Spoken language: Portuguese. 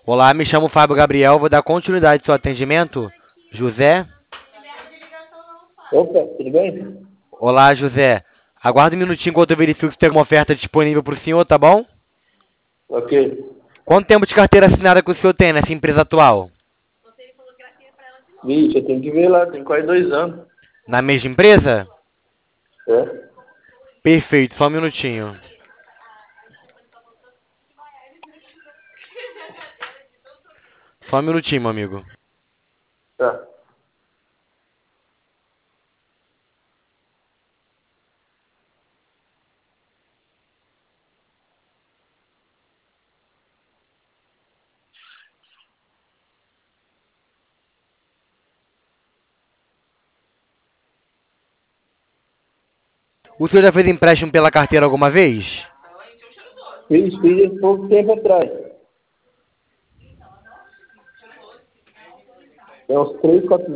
Olá, me chamo Fábio Gabriel, vou dar continuidade ao seu atendimento. José? Opa, tudo bem? Olá, José. Aguarda um minutinho enquanto eu verifico se tem alguma oferta disponível para o senhor, tá bom? Ok. Quanto tempo de carteira assinada que o senhor tem nessa empresa atual? Vixe, eu tenho que ver lá, tem quase 2 anos. Na mesma empresa? É? Perfeito, só um minutinho. Só um minutinho, meu amigo. Tá. O senhor já fez empréstimo pela carteira alguma vez? Fiz há pouco tempo atrás. Tem uns 3, 4